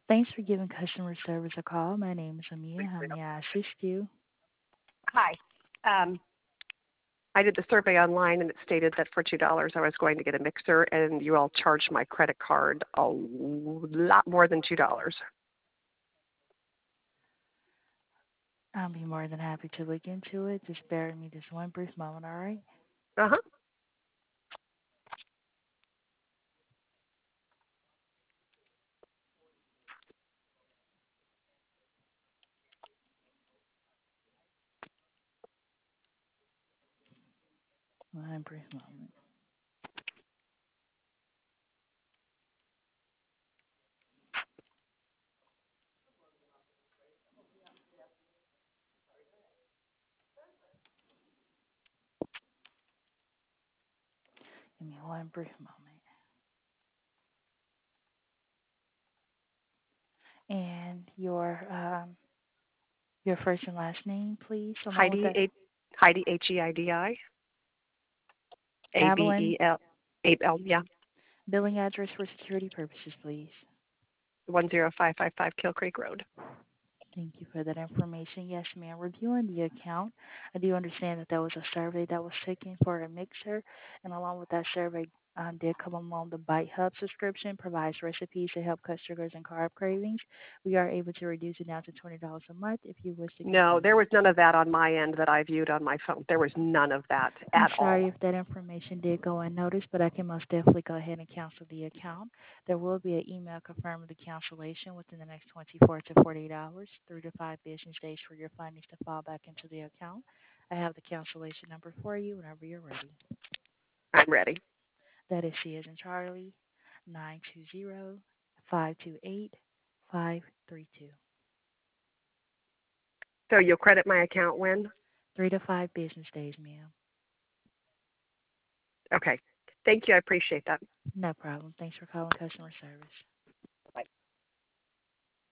Thanks for giving customer service a call. My name is Amia. How may I assist you? Hi. Um, I did the survey online, and it stated that for $2 I was going to get a mixer, and you all charged my credit card a lot more than $2. I'll be more than happy to look into it. Just bear with me just one brief moment, all right? Uh-huh. One brief moment. Give me one brief moment. And your first and last name, please, along with Heidi, that. Heidi, Heidi, Abilene, Abel, Abel, yeah, billing address for security purposes, please. 10555 Kill Creek Road. Thank you for that information. Yes, ma'am. Reviewing the account, I do understand that there was a survey that was taken for a mixer, and along with that survey did come along the Bite Hub subscription, provides recipes to help cut sugars and carb cravings. We are able to reduce it down to $20 a month if you wish to No, continue. there was none of that on my end that I viewed on my phone. There was none of that I'm at sorry all. if that information did go unnoticed, but I can most definitely go ahead and cancel the account. There will be an email confirming the cancellation within the next 24 to 48 hours, 3 to 5 business days for your findings to fall back into the account. I have the cancellation number for you whenever you're ready. I'm ready. That is C as in Charlie, 920-528-532. So you'll credit my account when? 3 to 5 business days, ma'am. Okay. Thank you. I appreciate that. No problem. Thanks for calling customer service.